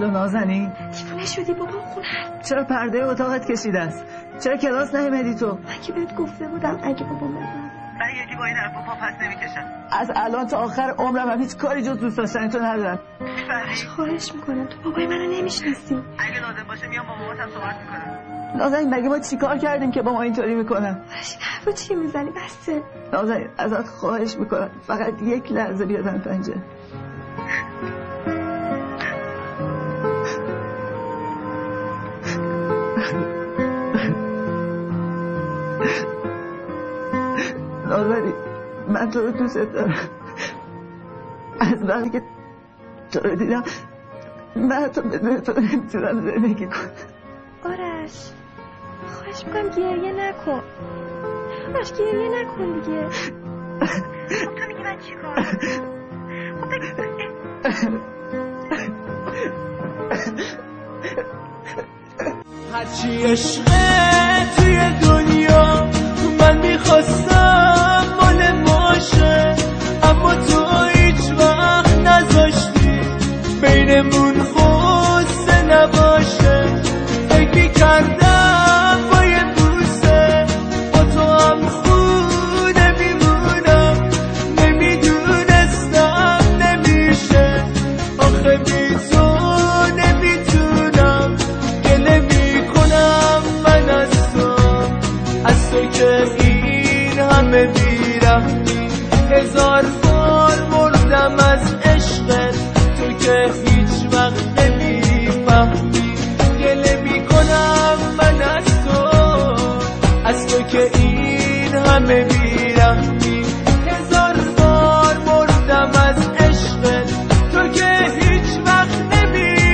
الو نازنین، دیوونه شدی بابا خونن؟ چرا پرده اتاقت کشیده است؟ چرا کلاس نیومدی تو؟ من که بهت گفته بودم اگه بابا بزن من یکی با این حرفا پا پس نمیکشم. از الان تا آخر عمرم هم هیچ کاری جز دوست داشتن تو ندارم. خواهش میکنم تو بابای منو نمیشناسی. اگه لازم باشه میام با باباتم صحبت میکنم. نازنین مگه ما چیکار کردیم که با ما اینطوری میکنن؟ این حرفا چی میزنی؟ بسه. نازنین ازت خواهش میکنم فقط یک لحظه بیا من پنجره. نازنین من تو رو دوست دارم. از وقتی که تو رو دیدم من حتی بدون تو نمیتونم زندگی کنم. آرش خواهش میکنم گریه نکن. آرش گریه نکن دیگه. خب تو میگی من چی کار؟ هرچی عشقه توی دنیا من میخواستم مال ماشه، اما تو هیچ وقت نذاشتی بینمون خوصه نباشه. فکر میکردم با یه بوسه با تو هم خونه میمونم، نمیدونستم نمیشه. آخه بی تو نمیتونم، گله میکنم من از تو که این همه بیرحمی. هزار بار مردم از عشقت، تو که هیچ وقت نمیفهمی. گله میکنم من از تو که این همه بیرحمی. هزار بار مردم از عشقت، تو که هیچ وقت نمیفهمی.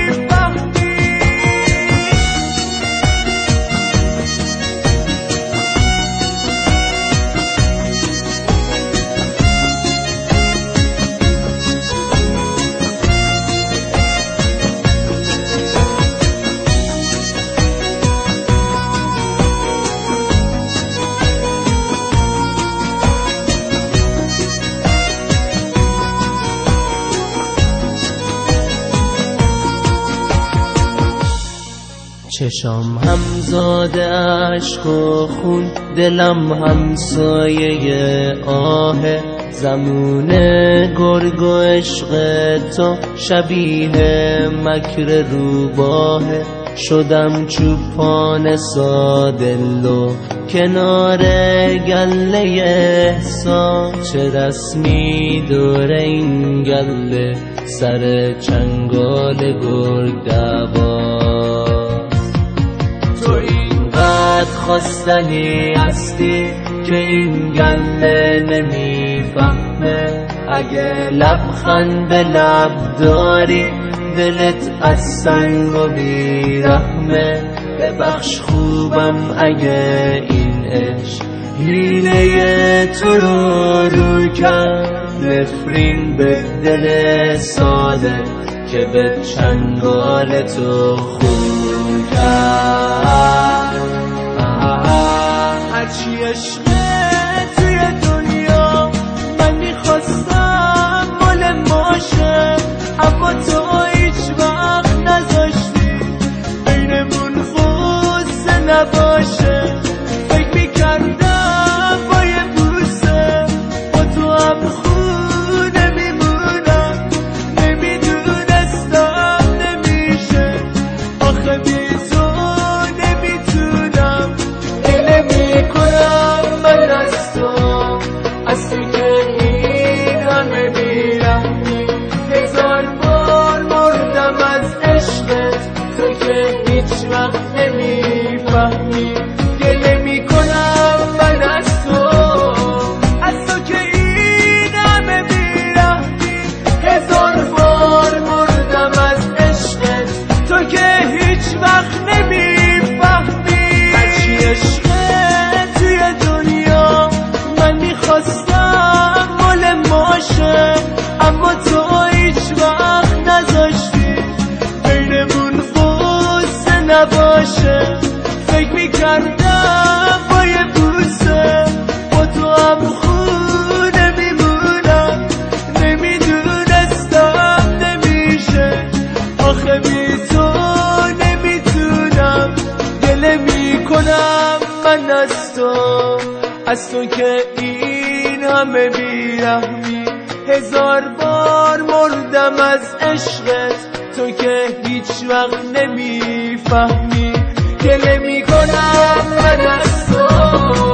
چشام همزاده عشق و خون، دلم همسایه آه. زمون گرگ و عشق تو شبیه مکر روباه. شدم چوپان سادلو کنار گله احسان. چه رسمی دور این گله سر چنگال گرگ دواست. تو اینقدر خواستنی هستی که این گله نمیفهمه. اگه لبخند به لب داری دلت از سنگ و بیرحمه. ببخش خوبم اگه این عشق حیله تو رو کرد. نفرین به دل ساده که به چنگال تو خون کرد. هرچی عشقه توی دنیا من میخواستم مال ماشه، اما تو هیچ وقت نذاشتی بینمون خوصه نباشه. فکر میکردم با یه بوسه با تو هم خونه میمونم، نمیدونستم نمیشه. آخه بی تو نمیتونم، گله میکنم من از تو که این همه بیرحمی. هزار بار مردم از عشقت، تو که هیچ وقت نمیفهمی. گله میکنم من از تو که این همه بیرحمی. هزار بار مردم از عشقت، تو که هیچ وقت نمیفهمی. هرچی عشقه توی دنیا من میخواستم مال ماشه، اما تو هیچ وقت نذاشتی بینمون خوصه نباشه. فکر میکردم با یه بوسه با تو هم خونه میمونم، نمیدونستم نمیشه. آخه بی من از تو که این همه بیرحمی. 1000 بار مردم از عشقت، تو که هیچ وقت نمیفهمی. گله میکنم من از تو